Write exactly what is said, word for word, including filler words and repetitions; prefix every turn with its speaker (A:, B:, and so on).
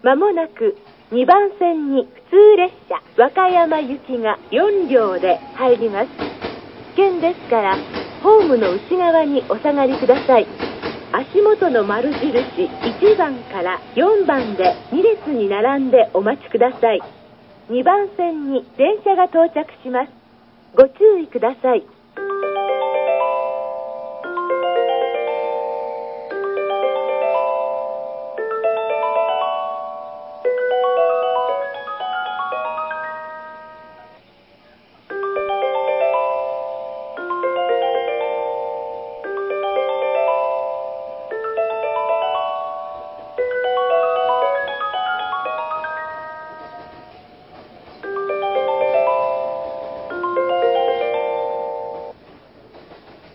A: まもなくにばん線に普通列車和歌山行きがよん両で入ります。危険ですからホームの内側にお下がりください。足元の丸印いちばんからよんばんでに列に並んでお待ちください。にばん線に電車が到着します。ご注意ください。